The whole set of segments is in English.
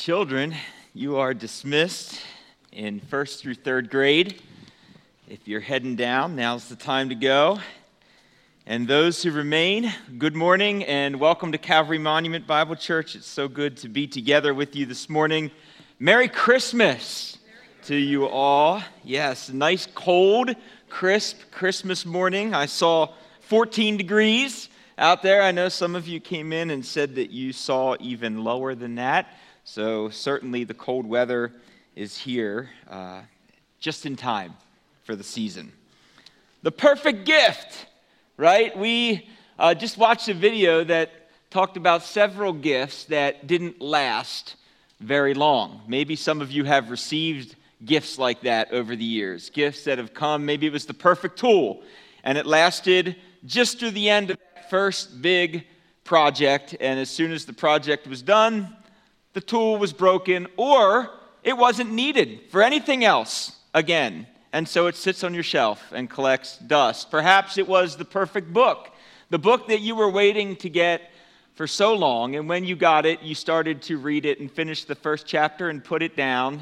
Children, you are dismissed in first through third grade. If you're heading down, now's the time to go. And those who remain, good morning and welcome to Calvary Monument Bible Church. It's so good to be together with you this morning. Merry Christmas to you all. Yes, nice cold, crisp Christmas morning. I saw 14 degrees out there. I know some of you came in and said that you saw even lower than that. So certainly the cold weather is here just in time for the season. The perfect gift, right? We just watched a video that talked about several gifts that didn't last very long. Maybe some of you have received gifts like that over the years. Gifts that have come, maybe it was the perfect tool, and it lasted just through the end of that first big project, and as soon as the project was done, the tool was broken, or it wasn't needed for anything else again. And so it sits on your shelf and collects dust. Perhaps it was the perfect book, the book that you were waiting to get for so long. And when you got it, you started to read it and finish the first chapter and put it down,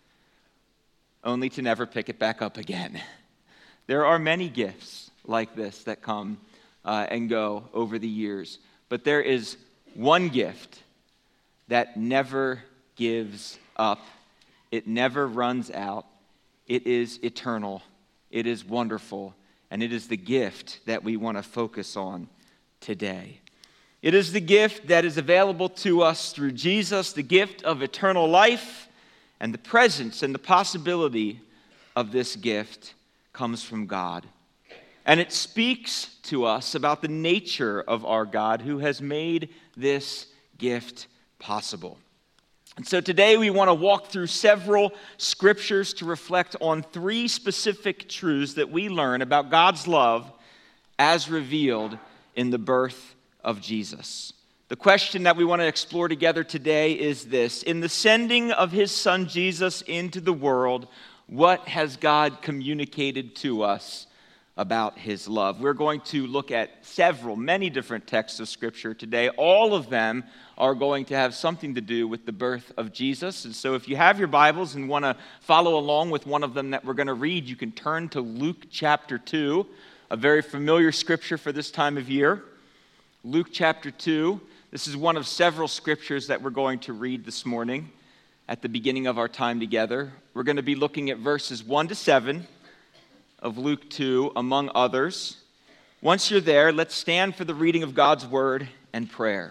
only to never pick it back up again. There are many gifts like this that come and go over the years. But there is one gift that never gives up. It never runs out. It is eternal. It is wonderful. And it is the gift that we want to focus on today. It is the gift that is available to us through Jesus, the gift of eternal life, and the presence and the possibility of this gift comes from God. And it speaks to us about the nature of our God who has made this gift possible. And so today we want to walk through several scriptures to reflect on three specific truths that we learn about God's love as revealed in the birth of Jesus. The question that we want to explore together today is this: in the sending of his son Jesus into the world, what has God communicated to us about his love? We're going to look at many different texts of Scripture today. All of them are going to have something to do with the birth of Jesus. And so if you have your Bibles and want to follow along with one of them that we're going to read, you can turn to Luke chapter 2, a very familiar scripture for this time of year. Luke chapter 2. This is one of several scriptures that we're going to read this morning at the beginning of our time together. We're going to be looking at verses 1 to 7 of Luke 2, among others. Once you're there, let's stand for the reading of God's word and prayer.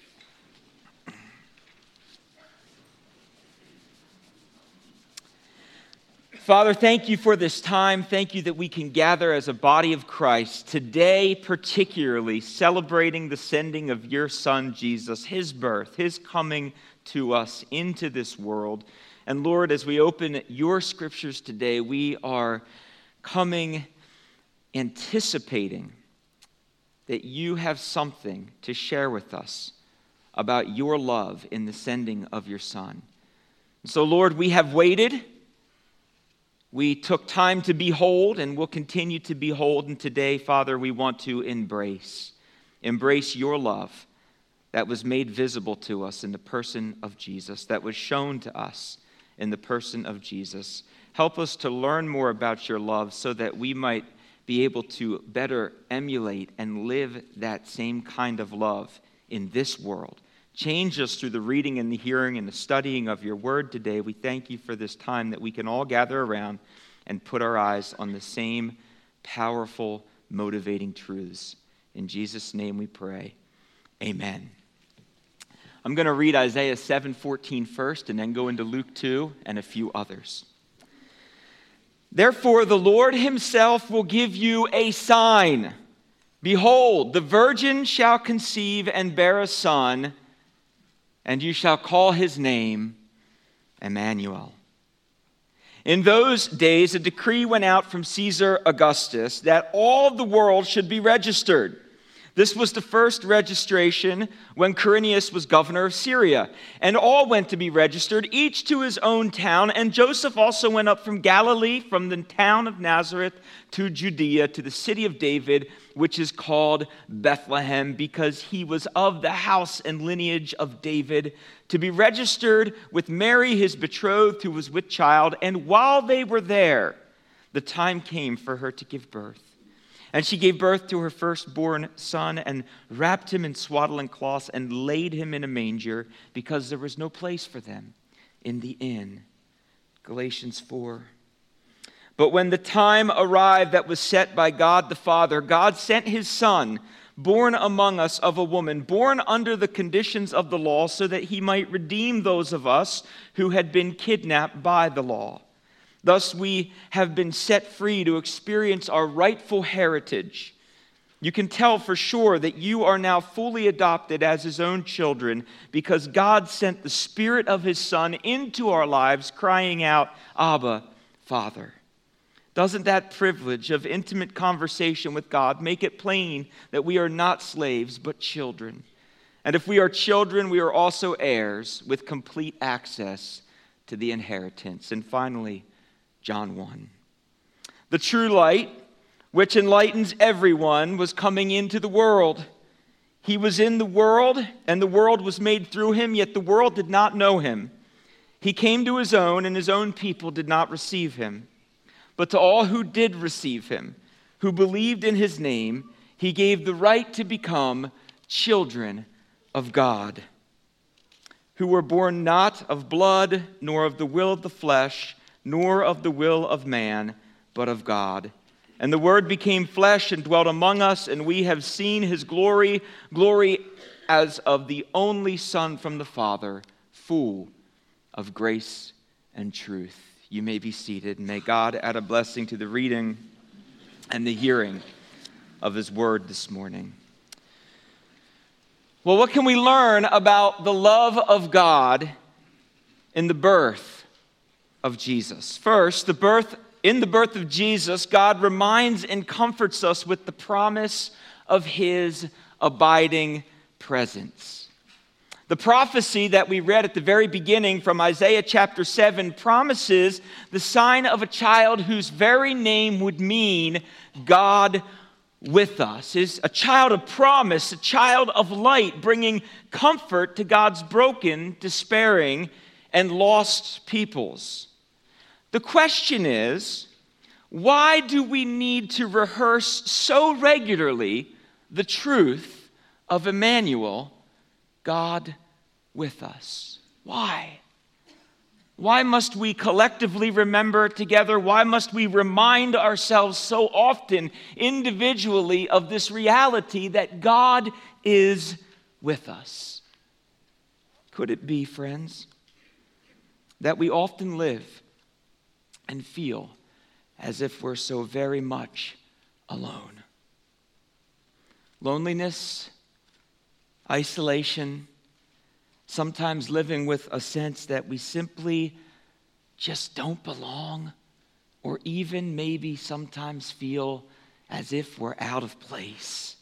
Father, thank you for this time. Thank you that we can gather as a body of Christ today, particularly celebrating the sending of your Son, Jesus, his birth, his coming to us into this world. And Lord, as we open your scriptures today, we are coming anticipating that you have something to share with us about your love in the sending of your Son. So, Lord, we have waited. We took time to behold and will continue to behold. And today, Father, we want to embrace your love that was made visible to us in the person of Jesus, that was shown to us in the person of Jesus. Help us to learn more about your love so that we might be able to better emulate and live that same kind of love in this world. Change us through the reading and the hearing and the studying of your word today. We thank you for this time that we can all gather around and put our eyes on the same powerful, motivating truths. In Jesus' name we pray. Amen. I'm going to read Isaiah 7:14 first and then go into Luke 2 and a few others. Therefore, the Lord himself will give you a sign. Behold, the virgin shall conceive and bear a son, and you shall call his name Emmanuel. In those days, a decree went out from Caesar Augustus that all the world should be registered. This was the first registration when Quirinius was governor of Syria. And all went to be registered, each to his own town. And Joseph also went up from Galilee, from the town of Nazareth to Judea, to the city of David, which is called Bethlehem, because he was of the house and lineage of David, to be registered with Mary, his betrothed, who was with child. And while they were there, the time came for her to give birth. And she gave birth to her firstborn son and wrapped him in swaddling cloths and laid him in a manger because there was no place for them in the inn. Galatians 4. But when the time arrived that was set by God the Father, God sent his Son, born among us of a woman, born under the conditions of the law, so that he might redeem those of us who had been kidnapped by the law. Thus we have been set free to experience our rightful heritage. You can tell for sure that you are now fully adopted as his own children because God sent the Spirit of his Son into our lives, crying out, Abba, Father. Doesn't that privilege of intimate conversation with God make it plain that we are not slaves but children? And if we are children, we are also heirs with complete access to the inheritance. And finally, John 1. The true light, which enlightens everyone, was coming into the world. He was in the world, and the world was made through him, yet the world did not know him. He came to his own, and his own people did not receive him. But to all who did receive him, who believed in his name, he gave the right to become children of God, who were born not of blood, nor of the will of the flesh, nor of the will of man, but of God. And the Word became flesh and dwelt among us, and we have seen his glory, glory as of the only Son from the Father, full of grace and truth. You may be seated, and may God add a blessing to the reading and the hearing of his Word this morning. Well, what can we learn about the love of God in the birth of Jesus? First, in the birth of Jesus, God reminds and comforts us with the promise of his abiding presence. The prophecy that we read at the very beginning from Isaiah chapter 7 promises the sign of a child whose very name would mean God with us. Is a child of promise, a child of light, bringing comfort to God's broken, despairing, and lost peoples. The question is, why do we need to rehearse so regularly the truth of Emmanuel, God with us? Why? Why must we collectively remember together? Why must we remind ourselves so often individually of this reality that God is with us? Could it be, friends, that we often live and feel as if we're so very much alone? Loneliness, isolation, sometimes living with a sense that we simply just don't belong, or even maybe sometimes feel as if we're out of place.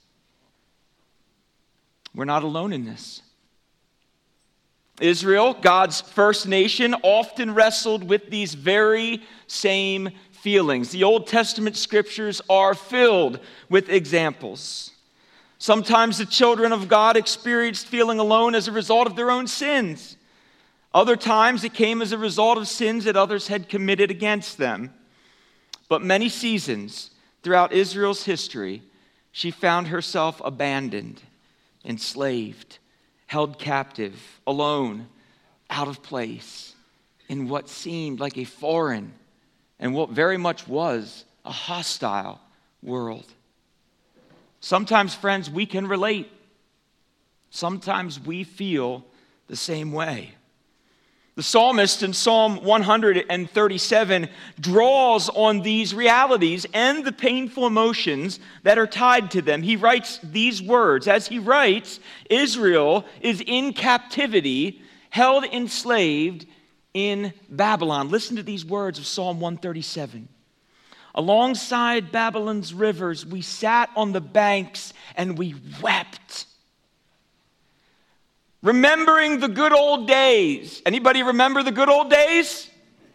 We're not alone in this. Israel, God's first nation, often wrestled with these very same feelings. The Old Testament scriptures are filled with examples. Sometimes the children of God experienced feeling alone as a result of their own sins. Other times it came as a result of sins that others had committed against them. But many seasons throughout Israel's history, she found herself abandoned, enslaved, held captive, alone, out of place, in what seemed like a foreign and what very much was a hostile world. Sometimes, friends, we can relate. Sometimes we feel the same way. The psalmist in Psalm 137 draws on these realities and the painful emotions that are tied to them. He writes these words. As he writes, Israel is in captivity, held enslaved in Babylon. Listen to these words of Psalm 137. Alongside Babylon's rivers, we sat on the banks and we wept. Remembering the good old days. Anybody remember the good old days?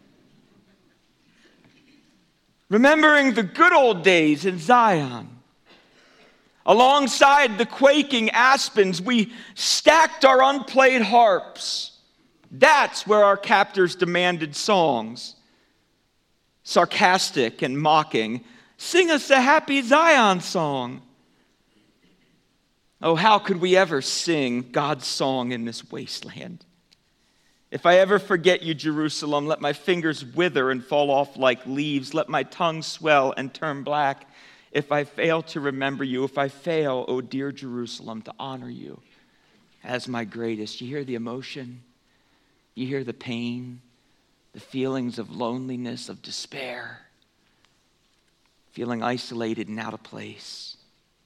Remembering the good old days in Zion. Alongside the quaking aspens, we stacked our unplayed harps. That's where our captors demanded songs. Sarcastic and mocking. Sing us a happy Zion song. Oh, how could we ever sing God's song in this wasteland? If I ever forget you, Jerusalem, let my fingers wither and fall off like leaves. Let my tongue swell and turn black. If I fail to remember you, if I fail, oh dear Jerusalem, to honor you as my greatest. You hear the emotion? You hear the pain, the feelings of loneliness, of despair, feeling isolated and out of place.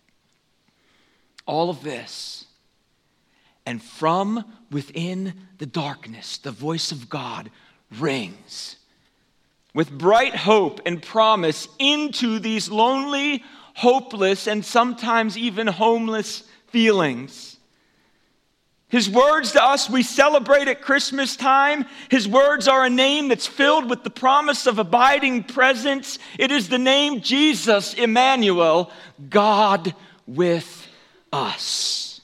All of this. And from within the darkness, the voice of God rings with bright hope and promise into these lonely, hopeless, and sometimes even homeless feelings. His words to us we celebrate at Christmas time. His words are a name that's filled with the promise of abiding presence. It is the name Jesus, Emmanuel, God with us.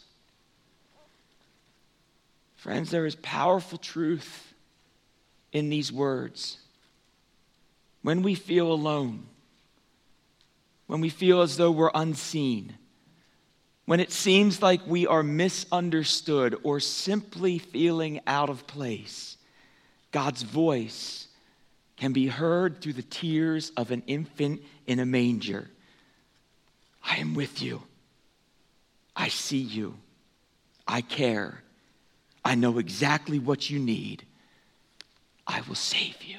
Friends, there is powerful truth in these words. When we feel alone, when we feel as though we're unseen, when it seems like we are misunderstood or simply feeling out of place, God's voice can be heard through the tears of an infant in a manger. I am with you. I see you. I care. I know exactly what you need. I will save you.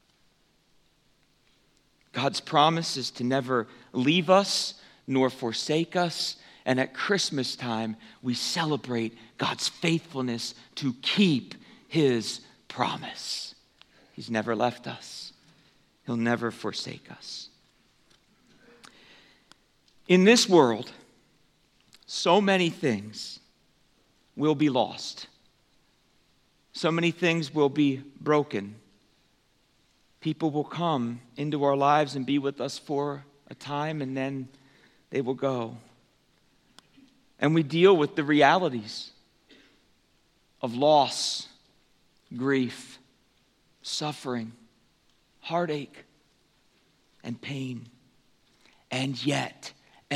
God's promise is to never leave us nor forsake us. And at Christmas time, we celebrate God's faithfulness to keep his promise. He's never left us. He'll never forsake us. In this world, so many things will be lost. So many things will be broken. People will come into our lives and be with us for a time, and then they will go. And we deal with the realities of loss, grief, suffering, heartache, and pain. And yet,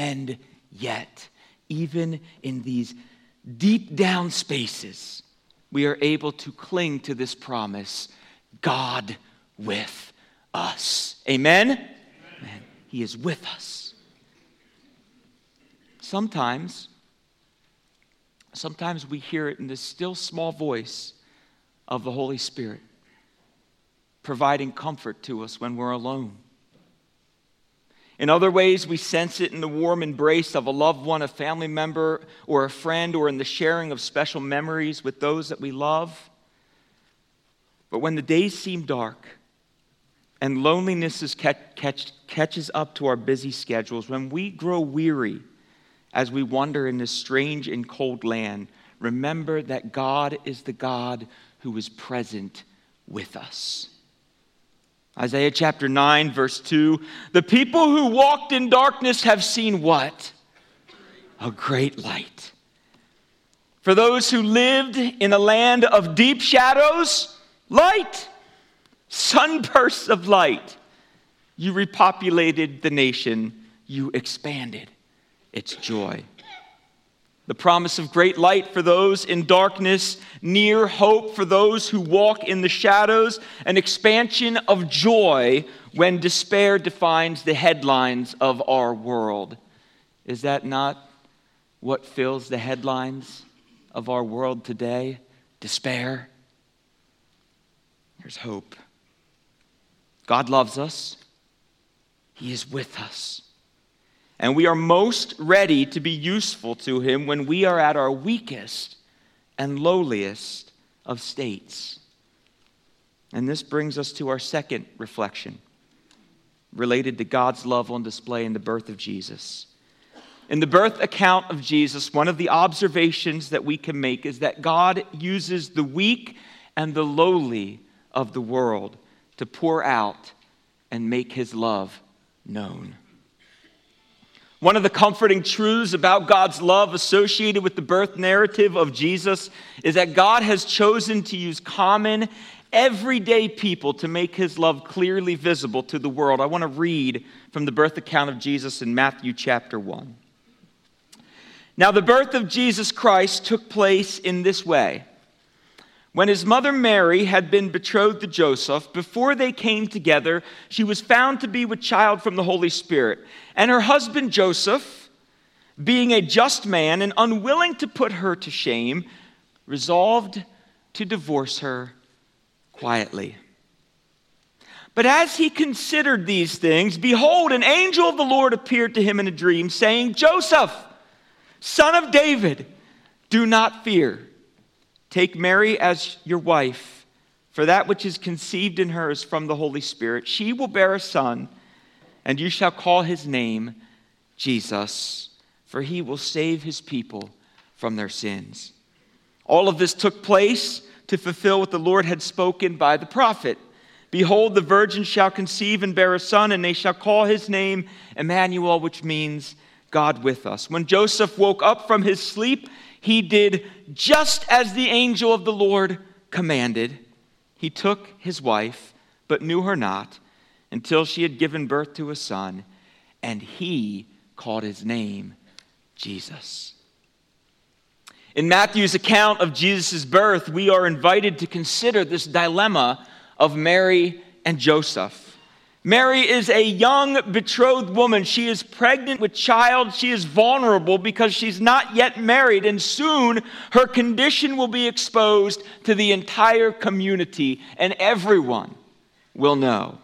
even in these deep down spaces, we are able to cling to this promise, God with us. Amen? Amen. He is with us. Sometimes we hear it in the still small voice of the Holy Spirit, providing comfort to us when we're alone. In other ways, we sense it in the warm embrace of a loved one, a family member, or a friend, or in the sharing of special memories with those that we love. But when the days seem dark and loneliness catches up to our busy schedules, when we grow weary as we wander in this strange and cold land, remember that God is the God who is present with us. Isaiah chapter 9, verse 2, the people who walked in darkness have seen what? A great light. For those who lived in a land of deep shadows, light. Sunbursts of light. You repopulated the nation. You expanded its joy. The promise of great light for those in darkness, near hope for those who walk in the shadows, an expansion of joy when despair defines the headlines of our world. Is that not what fills the headlines of our world today? Despair. There's hope. God loves us. He is with us. And we are most ready to be useful to him when we are at our weakest and lowliest of states. And this brings us to our second reflection. related to God's love on display in the birth of Jesus. In the birth account of Jesus, one of the observations that we can make is that God uses the weak and the lowly of the world to pour out and make his love known. One of the comforting truths about God's love associated with the birth narrative of Jesus is that God has chosen to use common, everyday people to make his love clearly visible to the world. I want to read from the birth account of Jesus in Matthew chapter 1. Now, the birth of Jesus Christ took place in this way. When his mother Mary had been betrothed to Joseph, before they came together, she was found to be with child from the Holy Spirit. And her husband Joseph, being a just man and unwilling to put her to shame, resolved to divorce her quietly. But as he considered these things, behold, an angel of the Lord appeared to him in a dream, saying, Joseph, son of David, do not fear. Take Mary as your wife, for that which is conceived in her is from the Holy Spirit. She will bear a son, and you shall call his name Jesus, for he will save his people from their sins. All of this took place to fulfill what the Lord had spoken by the prophet. Behold, the virgin shall conceive and bear a son, and they shall call his name Emmanuel, which means God with us. When Joseph woke up from his sleep, he did just as the angel of the Lord commanded. He took his wife, but knew her not, until she had given birth to a son, and he called his name Jesus. In Matthew's account of Jesus' birth, we are invited to consider this dilemma of Mary and Joseph. Mary is a young betrothed woman. She is pregnant with child. She is vulnerable because she's not yet married, and soon her condition will be exposed to the entire community, and everyone will know.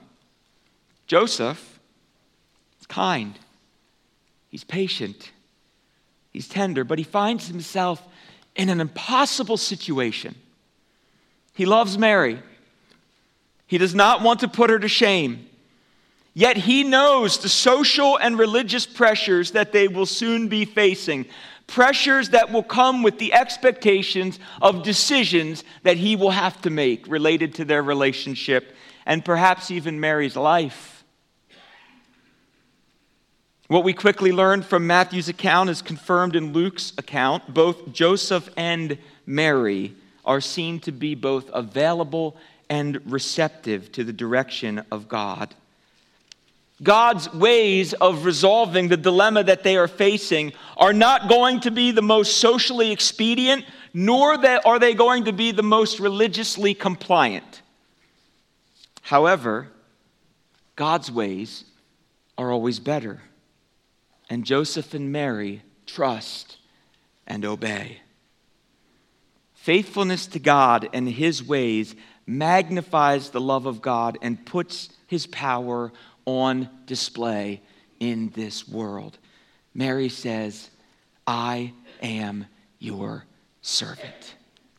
Joseph is kind. He's patient. He's tender, but he finds himself in an impossible situation. He loves Mary. He does not want to put her to shame. Yet he knows the social and religious pressures that they will soon be facing. Pressures that will come with the expectations of decisions that he will have to make related to their relationship and perhaps even Mary's life. What we quickly learned from Matthew's account is confirmed in Luke's account. Both Joseph and Mary are seen to be both available and receptive to the direction of God. God's ways of resolving the dilemma that they are facing are not going to be the most socially expedient, nor are they going to be the most religiously compliant. However, God's ways are always better, and Joseph and Mary trust and obey. Faithfulness to God and his ways magnifies the love of God and puts his power on display in this world. Mary says, I am your servant.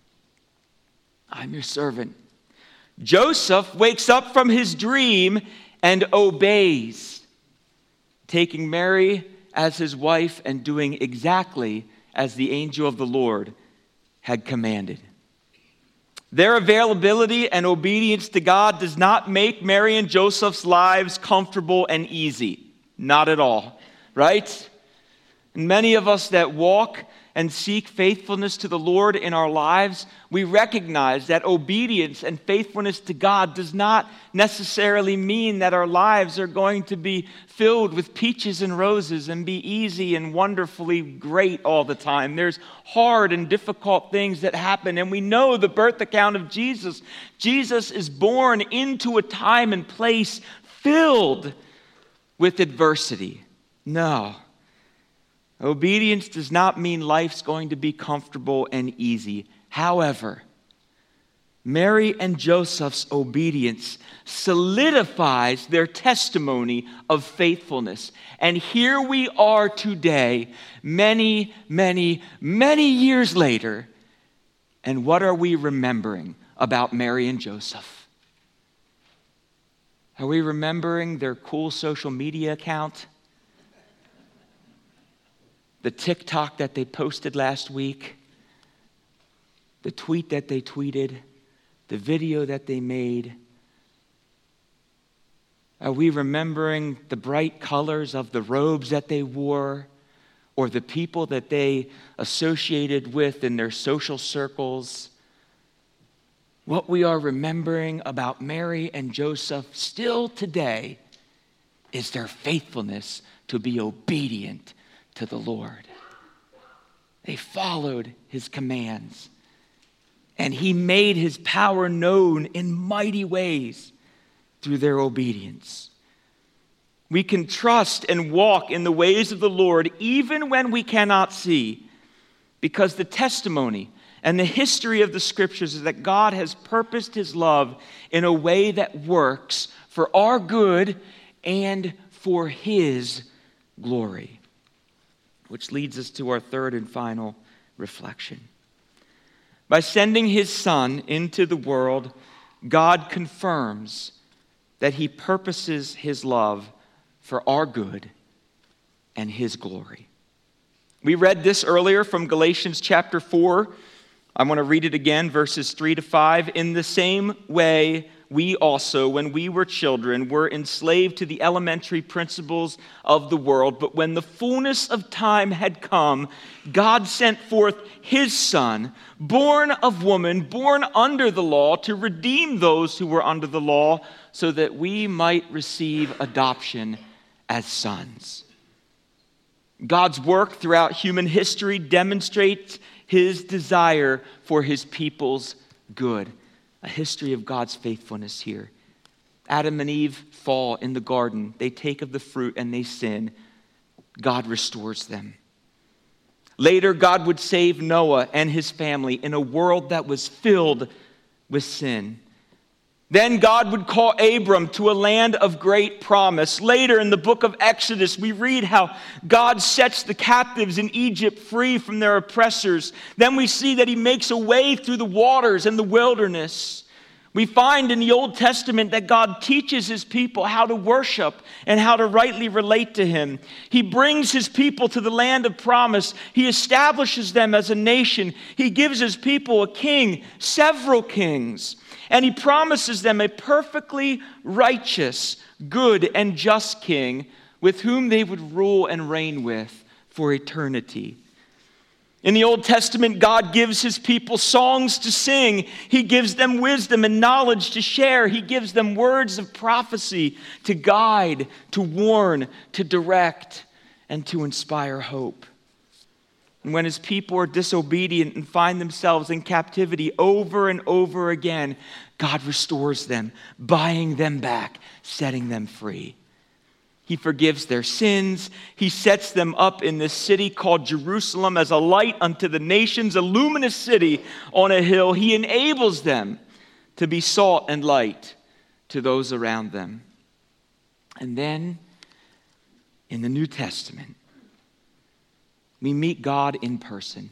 I'm your servant. Joseph wakes up from his dream and obeys, taking Mary as his wife and doing exactly as the angel of the Lord had commanded. Their availability and obedience to God does not make Mary and Joseph's lives comfortable and easy. Not at all, right? And many of us that walk and seek faithfulness to the Lord in our lives, we recognize that obedience and faithfulness to God does not necessarily mean that our lives are going to be filled with peaches and roses and be easy and wonderfully great all the time. There's hard and difficult things that happen, and we know the birth account of Jesus. Jesus is born into a time and place filled with adversity. No. Obedience does not mean life's going to be comfortable and easy. However, Mary and Joseph's obedience solidifies their testimony of faithfulness. And here we are today, many, many, many years later. And what are we remembering about Mary and Joseph? Are we remembering their cool social media account? The TikTok that they posted last week? The tweet that they tweeted? The video that they made? Are we remembering the bright colors of the robes that they wore, or the people that they associated with in their social circles? What we are remembering about Mary and Joseph still today is their faithfulness to be obedient to the Lord. They followed his commands, and he made his power known in mighty ways through their obedience. We can trust and walk in the ways of the Lord even when we cannot see, because the testimony and the history of the Scriptures is that God has purposed his love in a way that works for our good and for his glory. Which leads us to our third and final reflection. By sending his Son into the world, God confirms that he purposes his love for our good and his glory. We read this earlier from Galatians chapter 4. I want to read it again, verses 3-5. In the same way, we also, when we were children, were enslaved to the elementary principles of the world. But when the fullness of time had come, God sent forth his Son, born of woman, born under the law, to redeem those who were under the law, so that we might receive adoption as sons. God's work throughout human history demonstrates his desire for his people's good. A history of God's faithfulness here. Adam and Eve fall in the garden. They take of the fruit and they sin. God restores them. Later, God would save Noah and his family in a world that was filled with sin. Then God would call Abram to a land of great promise. Later in the book of Exodus, we read how God sets the captives in Egypt free from their oppressors. Then we see that he makes a way through the waters and the wilderness. We find in the Old Testament that God teaches his people how to worship and how to rightly relate to him. He brings his people to the land of promise. He establishes them as a nation. He gives his people a king, several kings. And he promises them a perfectly righteous, good, and just king with whom they would rule and reign with for eternity. In the Old Testament, God gives his people songs to sing. He gives them wisdom and knowledge to share. He gives them words of prophecy to guide, to warn, to direct, and to inspire hope. And when his people are disobedient and find themselves in captivity over and over again, God restores them, buying them back, setting them free. He forgives their sins. He sets them up in this city called Jerusalem as a light unto the nations, a luminous city on a hill. He enables them to be salt and light to those around them. And then, in the New Testament, we meet God in person.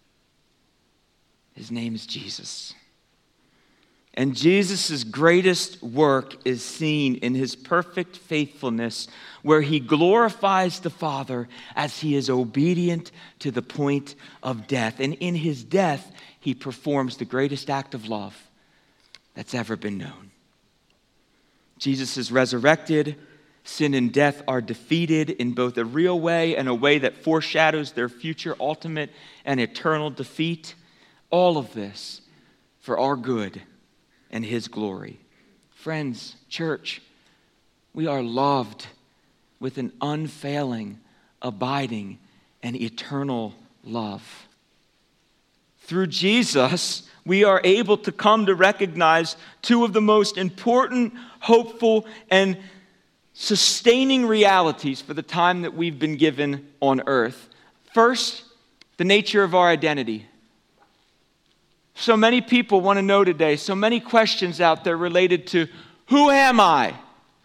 His name is Jesus. And Jesus' greatest work is seen in his perfect faithfulness, where he glorifies the Father as he is obedient to the point of death. And in his death, he performs the greatest act of love that's ever been known. Jesus is resurrected. Sin and death are defeated in both a real way and a way that foreshadows their future ultimate and eternal defeat. All of this for our good and his glory. Friends, church, we are loved with an unfailing, abiding, and eternal love. Through Jesus, we are able to come to recognize two of the most important, hopeful, and sustaining realities for the time that we've been given on earth. First, the nature of our identity. So many people want to know today, so many questions out there related to, who am I?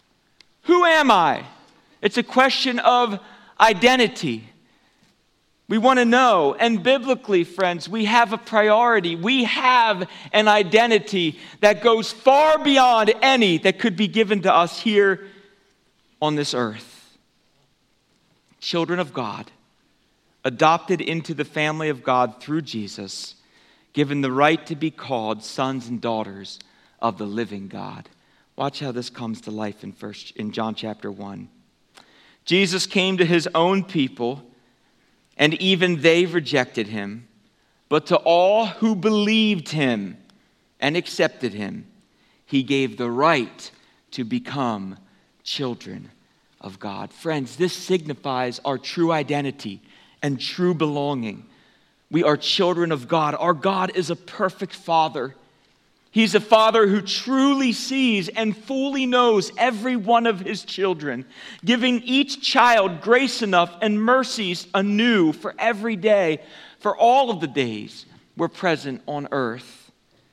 Who am I? It's a question of identity. We want to know. And biblically, friends, we have a priority. We have an identity that goes far beyond any that could be given to us here on this earth. Children of God, adopted into the family of God through Jesus, given the right to be called sons and daughters of the living God. Watch how this comes to life in John chapter 1. Jesus came to his own people, and even they rejected him. But to all who believed him and accepted him, he gave the right to become children of God. Friends, this signifies our true identity and true belonging. We are children of God. Our God is a perfect Father. He's a Father who truly sees and fully knows every one of his children, giving each child grace enough and mercies anew for every day, for all of the days we're present on earth.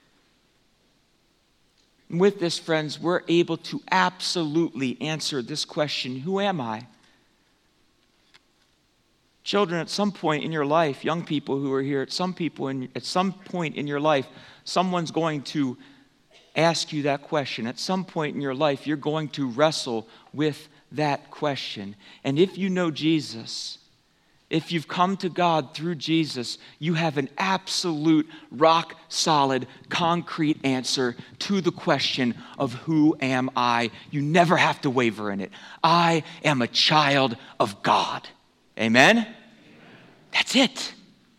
And with this, friends, we're able to absolutely answer this question: who am I? Children, at some point in your life, young people who are here, at some point in your life, someone's going to ask you that question. At some point in your life, you're going to wrestle with that question. And if you know Jesus, if you've come to God through Jesus, you have an absolute, rock-solid, concrete answer to the question of who am I? You never have to waver in it. I am a child of God. Amen? That's it.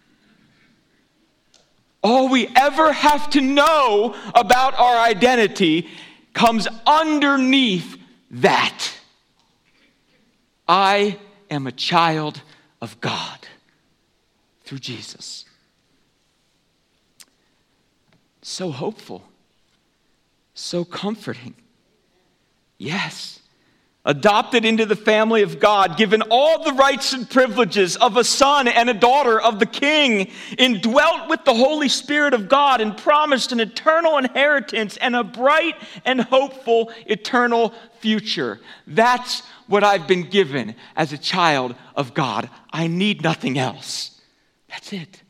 All we ever have to know about our identity comes underneath that. I am a child of God through Jesus. So hopeful, so comforting. Yes. Adopted into the family of God, given all the rights and privileges of a son and a daughter of the King, indwelt with the Holy Spirit of God, and promised an eternal inheritance and a bright and hopeful eternal future. That's what I've been given as a child of God. I need nothing else. That's it.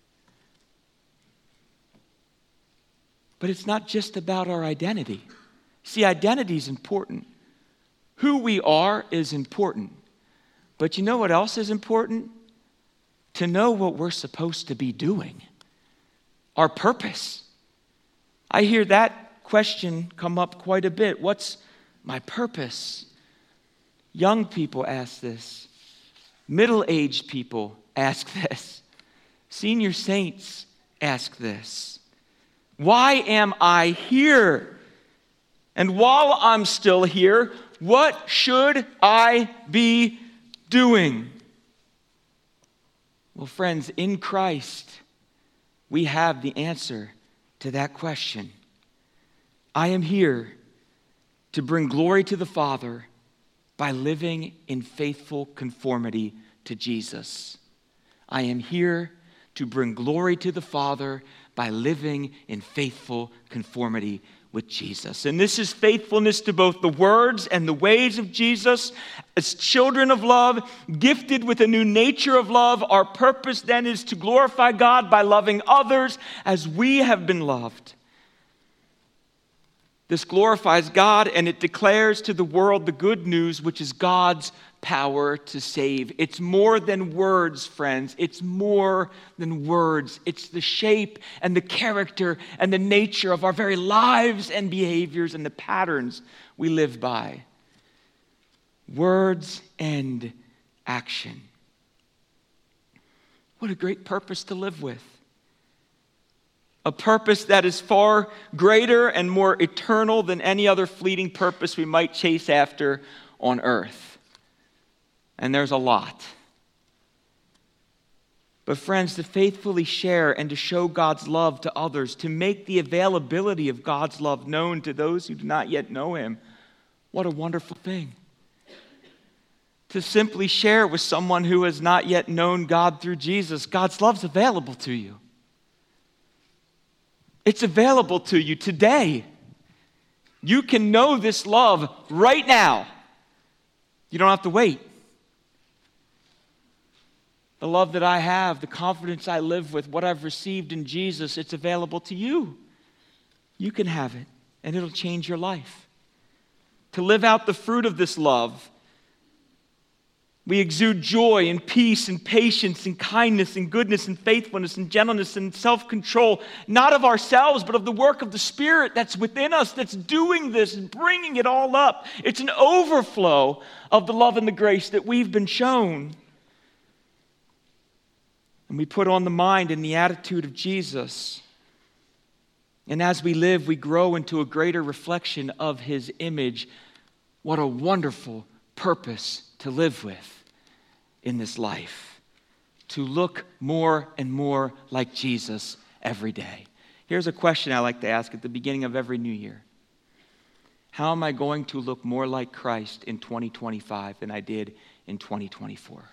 But it's not just about our identity. See, identity is important. Who we are is important. But you know what else is important? To know what we're supposed to be doing. Our purpose. I hear that question come up quite a bit. What's my purpose? Young people ask this. Middle-aged people ask this. Senior saints ask this. Why am I here? And while I'm still here, what should I be doing? Well, friends, in Christ, we have the answer to that question. I am here to bring glory to the Father by living in faithful conformity to Jesus. I am here to bring glory to the Father by living in faithful conformity with Jesus. And this is faithfulness to both the words and the ways of Jesus. As children of love, gifted with a new nature of love, our purpose then is to glorify God by loving others as we have been loved. This glorifies God, and it declares to the world the good news, which is God's power to save. It's more than words, friends. It's more than words. It's the shape and the character and the nature of our very lives and behaviors and the patterns we live by. Words and action. What a great purpose to live with. A purpose that is far greater and more eternal than any other fleeting purpose we might chase after on earth. And there's a lot. But friends, to faithfully share and to show God's love to others, to make the availability of God's love known to those who do not yet know Him, what a wonderful thing. To simply share with someone who has not yet known God through Jesus, God's love's available to you. It's available to you today. You can know this love right now. You don't have to wait. The love that I have, the confidence I live with, what I've received in Jesus, it's available to you. You can have it, and it'll change your life. To live out the fruit of this love, we exude joy and peace and patience and kindness and goodness and faithfulness and gentleness and self-control, not of ourselves, but of the work of the Spirit that's within us, that's doing this and bringing it all up. It's an overflow of the love and the grace that we've been shown. And we put on the mind and the attitude of Jesus. And as we live, we grow into a greater reflection of His image. What a wonderful purpose to live with in this life. To look more and more like Jesus every day. Here's a question I like to ask at the beginning of every new year. How am I going to look more like Christ in 2025 than I did in 2024?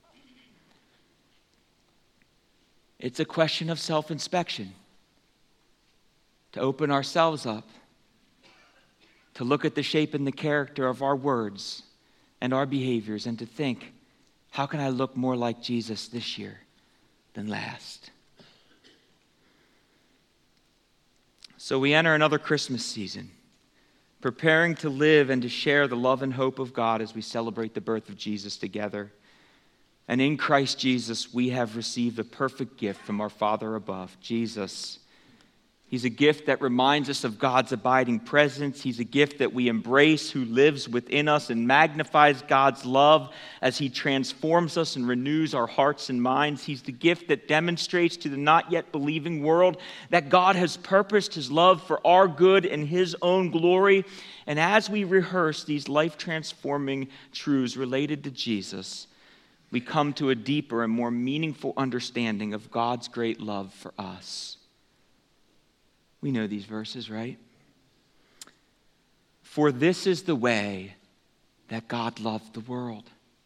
It's a question of self-inspection. To open ourselves up. To look at the shape and the character of our words and our behaviors and to think, how can I look more like Jesus this year than last? So we enter another Christmas season, preparing to live and to share the love and hope of God as we celebrate the birth of Jesus together. And in Christ Jesus, we have received a perfect gift from our Father above, Jesus. He's a gift that reminds us of God's abiding presence. He's a gift that we embrace, who lives within us and magnifies God's love as He transforms us and renews our hearts and minds. He's the gift that demonstrates to the not yet believing world that God has purposed His love for our good and His own glory. And as we rehearse these life-transforming truths related to Jesus, we come to a deeper and more meaningful understanding of God's great love for us. We know these verses, right? For this is the way that God loved the world.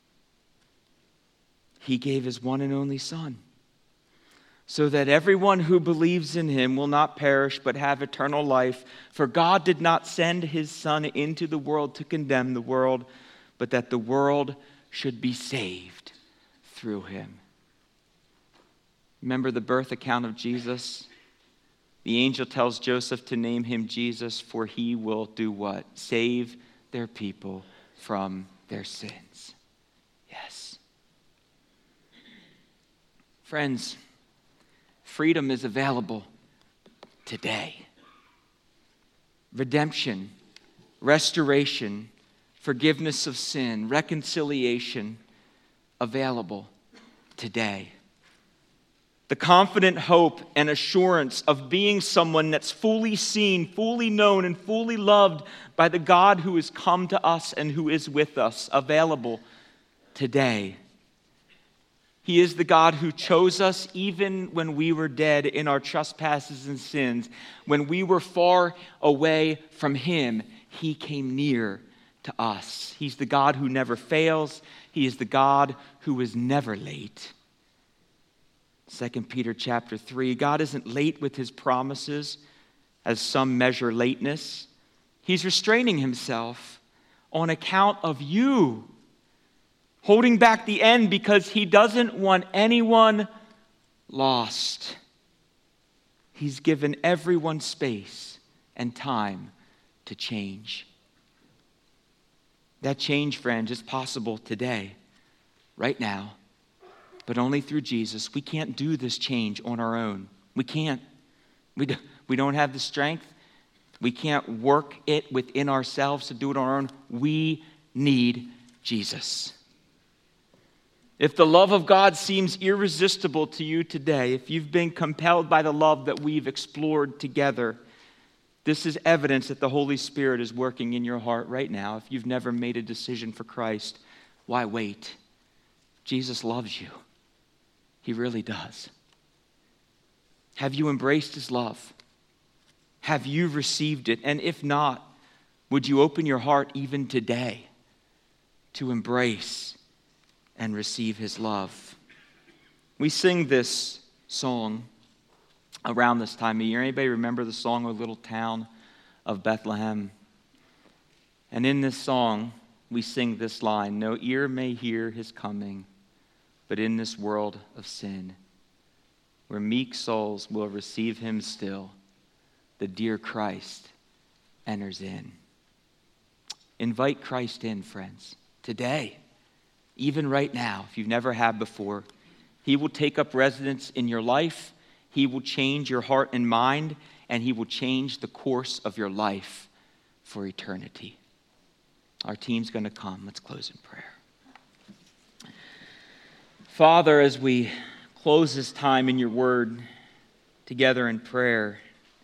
He gave His one and only Son, so that everyone who believes in Him will not perish but have eternal life. For God did not send His Son into the world to condemn the world, but that the world should be saved through Him. Remember the birth account of Jesus? The angel tells Joseph to name him Jesus, for he will do what? Save their people from their sins. Yes. Friends, freedom is available today. Redemption, restoration, forgiveness of sin, reconciliation, available today. The confident hope and assurance of being someone that's fully seen, fully known, and fully loved by the God who has come to us and who is with us, available today. He is the God who chose us even when we were dead in our trespasses and sins. When we were far away from Him, He came near to us. He's the God who never fails. He is the God who is never late. 2 Peter chapter 3, God isn't late with His promises as some measure lateness. He's restraining Himself on account of you, holding back the end because He doesn't want anyone lost. He's given everyone space and time to change. That change, friends, is possible today, right now. But only through Jesus. We can't do this change on our own. We can't. We don't have the strength. We can't work it within ourselves to do it on our own. We need Jesus. If the love of God seems irresistible to you today, if you've been compelled by the love that we've explored together, this is evidence that the Holy Spirit is working in your heart right now. If you've never made a decision for Christ, why wait? Jesus loves you. He really does. Have you embraced His love? Have you received it? And if not, would you open your heart even today to embrace and receive His love? We sing this song around this time of year. Anybody remember the song, O Little Town of Bethlehem? And in this song, we sing this line, no ear may hear His coming, but in this world of sin, where meek souls will receive him still, the dear Christ enters in. Invite Christ in, friends, today, even right now, if you've never had before. He will take up residence in your life. He will change your heart and mind, and he will change the course of your life for eternity. Our team's going to come. Let's close in prayer. Father, as we close this time in your word together in prayer,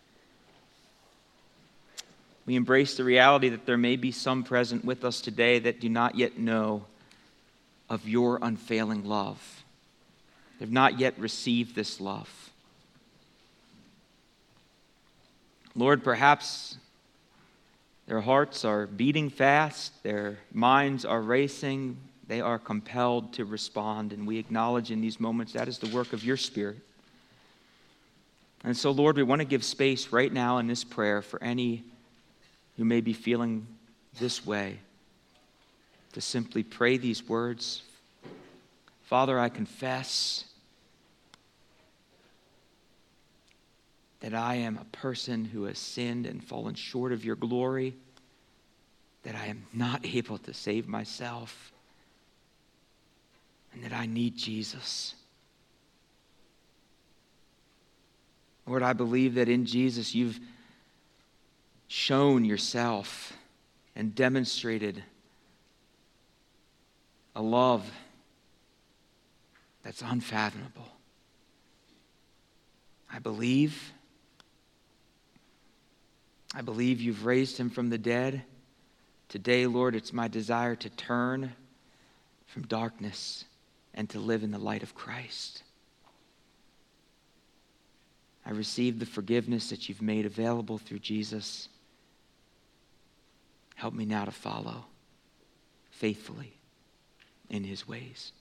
we embrace the reality that there may be some present with us today that do not yet know of your unfailing love. They've not yet received this love. Lord, perhaps their hearts are beating fast, their minds are racing, they are compelled to respond, and we acknowledge in these moments that is the work of your Spirit. And so, Lord, we want to give space right now in this prayer for any who may be feeling this way to simply pray these words. Father, I confess that I am a person who has sinned and fallen short of your glory, that I am not able to save myself, and that I need Jesus. Lord, I believe that in Jesus you've shown yourself and demonstrated a love that's unfathomable. I believe you've raised him from the dead. Today, Lord, it's my desire to turn from darkness and to live in the light of Christ. I receive the forgiveness that you've made available through Jesus. Help me now to follow faithfully in his ways.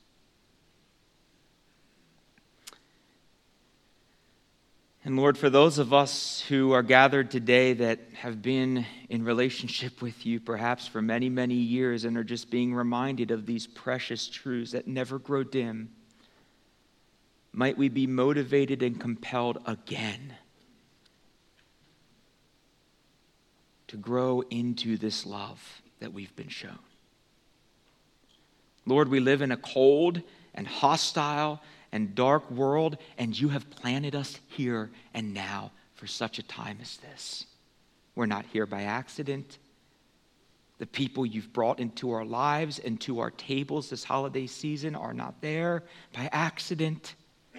And Lord, for those of us who are gathered today that have been in relationship with you perhaps for many, many years and are just being reminded of these precious truths that never grow dim, might we be motivated and compelled again to grow into this love that we've been shown. Lord, we live in a cold and hostile and dark world, and you have planted us here and now for such a time as this. We're not here by accident. The people you've brought into our lives and to our tables this holiday season are not there by accident.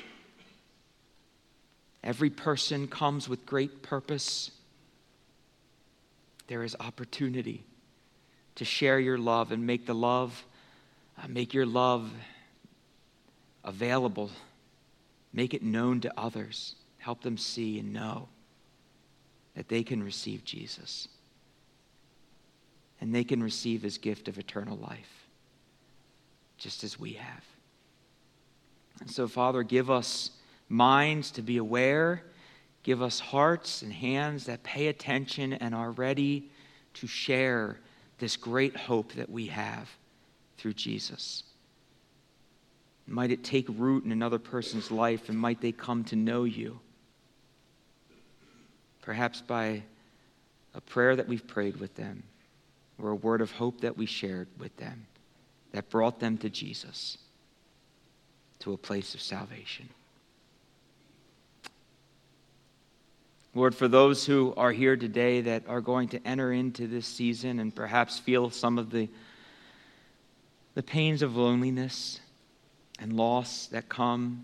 Every person comes with great purpose. There is opportunity to share your love and make your love available. Make it known to others. Help them see and know that they can receive Jesus. And they can receive his gift of eternal life, just as we have. And so, Father, give us minds to be aware. Give us hearts and hands that pay attention and are ready to share this great hope that we have through Jesus. Might it take root in another person's life, and might they come to know you, perhaps by a prayer that we've prayed with them or a word of hope that we shared with them that brought them to Jesus, to a place of salvation. Lord, for those who are here today that are going to enter into this season and perhaps feel some of the pains of loneliness and loss that come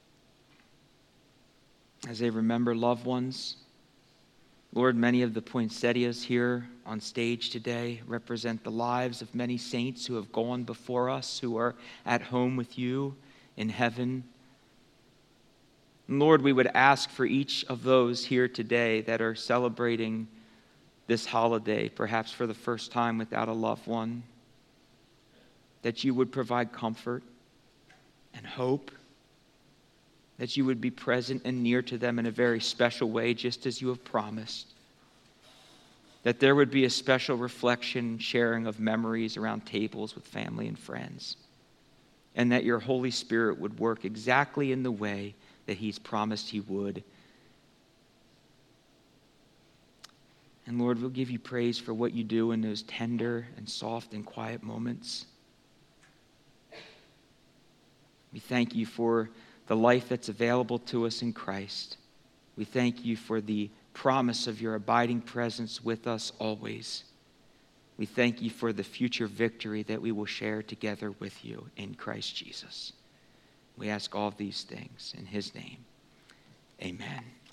as they remember loved ones. Lord, many of the poinsettias here on stage today represent the lives of many saints who have gone before us, who are at home with you in heaven. And Lord, we would ask for each of those here today that are celebrating this holiday, perhaps for the first time without a loved one, that you would provide comfort and hope, that you would be present and near to them in a very special way, just as you have promised, that there would be a special reflection, sharing of memories around tables with family and friends. and that your Holy Spirit would work exactly in the way that he's promised he would. And Lord, we'll give you praise for what you do in those tender and soft and quiet moments. We thank you for the life that's available to us in Christ. We thank you for the promise of your abiding presence with us always. We thank you for the future victory that we will share together with you in Christ Jesus. We ask all of these things in his name. Amen.